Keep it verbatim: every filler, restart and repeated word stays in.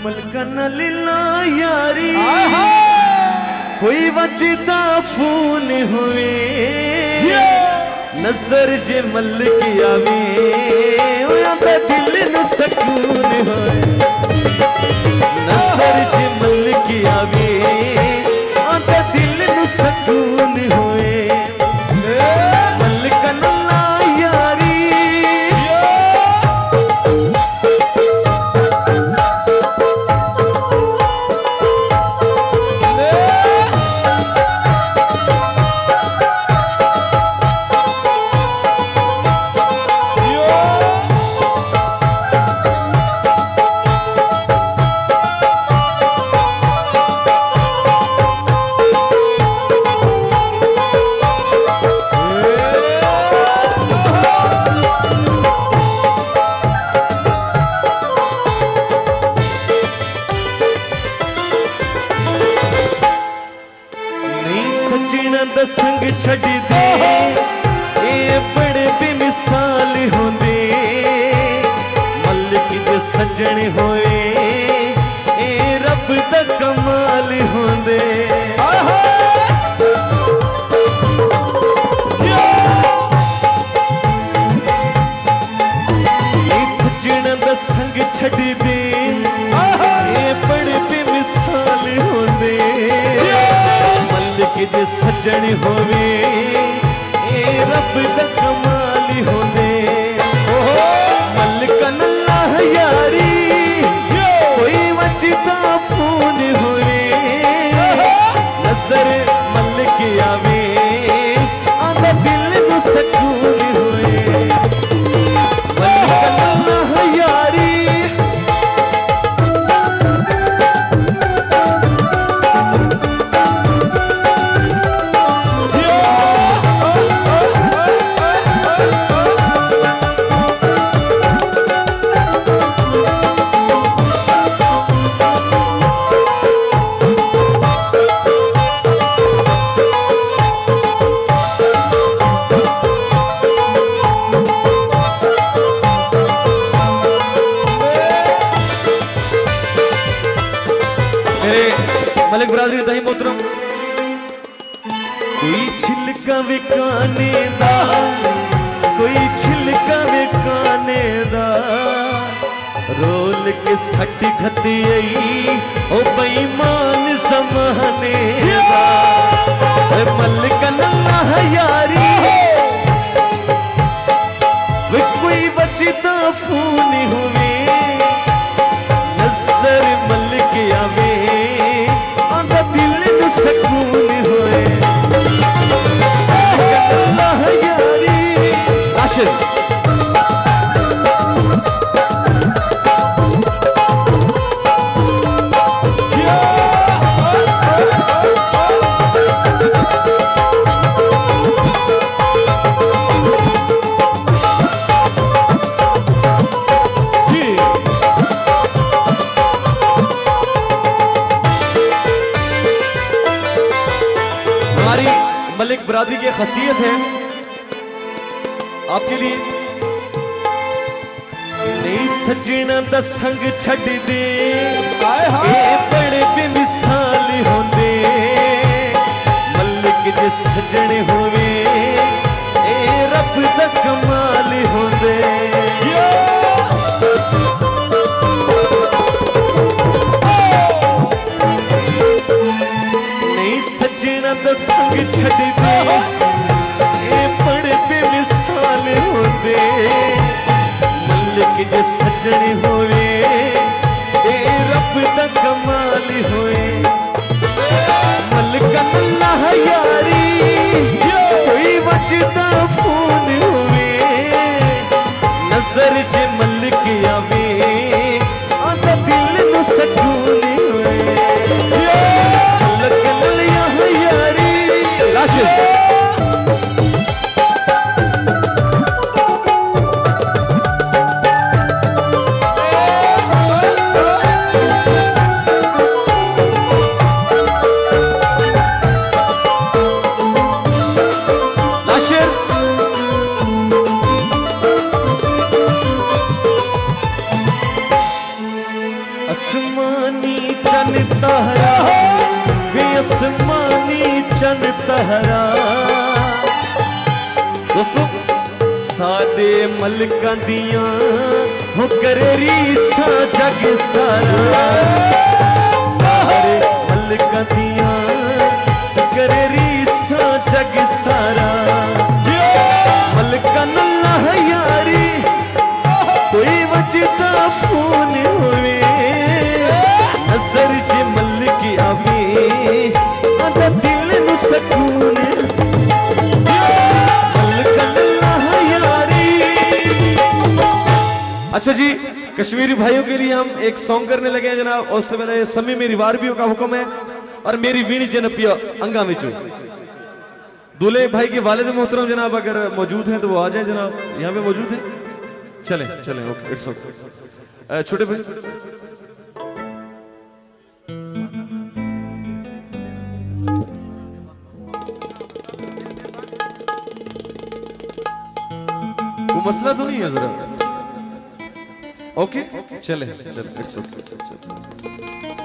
मलकन लीला यारी कोई वजदा फोन हुए नजर जे मलक आवे ओदा दिल न सकून होए नजर जे मलक आवे ओदा दिल न सकून होए मलकन ला यारी दा संग छड़ दे ये बड़े बेमिसाल होंदे मलिक दे सजण होए ए रब दा कमाल होंदे ये सजण दा संग छड़ दे ये बड़े बेमिसाल होंदे मलिक दे सजण होवे ए रब दा कमाल होंदे मलकन अल्लाह यारी कोई वजदा फोन होवे नजर मलिक आवे आंदा दिल नू सकून होए मलकन अल्लाह यारी मलिक बरादरी दही मोहतरम कोई छिलका विकाने दा कोई छिलका विकाने दा रोल के सट खती आई ओ बेईमान समाने दा मलकन अल्लाह यारी वे कोई बचदा फोन हुए नजर मलिक आवे दिल न सकून होए अल्लाह यारी आशिक मलिक बरादरी की खासियत है आपके लिए नहीं सजना दा संग छड़ दे ये बड़े बेमिसाल होंदे मलिक दे सजण होवे ए रब दा कमाल होंदे नहीं सजना दा संग छड़ दे ये बड़े बेमिसाल होंदे मलिक दे सजण होवे ए रब दा कमाल होए मलकन अल्लाह यारी कोई वजदा फोन होवे नजर जे मलिक आवे आंदा दिल नू सकून होए मलकन अल्लाह यारी लाशिक आसमानी चन तहरा वे आसमानी चन तहरा दोस्तों साडे मलकां दियां हो करे रीसा जग सारा सारे मलकां दियां करे रीसा जग सारा मलकां नल्ला यारी कोई वजदा फोन होवे नजर जे मलक आवे आदा दिल नु सकून अच्छा जी कश्मीरी भाइयों के लिए हम एक सॉन्ग करने लगे हैं जनाब और उससे पहले समी मेरी वारबियों का हुक्म है और मेरी वीणी जनपिया अंगा विचू दूल्हे भाई के वालिद मोहतरम जनाब अगर मौजूद हैं तो वो आ जाएं जनाब यहाँ पे मौजूद हैं चलें चलें ओके इट्स ओके छोटे भाई वो मसला तो नहीं है जरा ओके चले चले इट्स ओके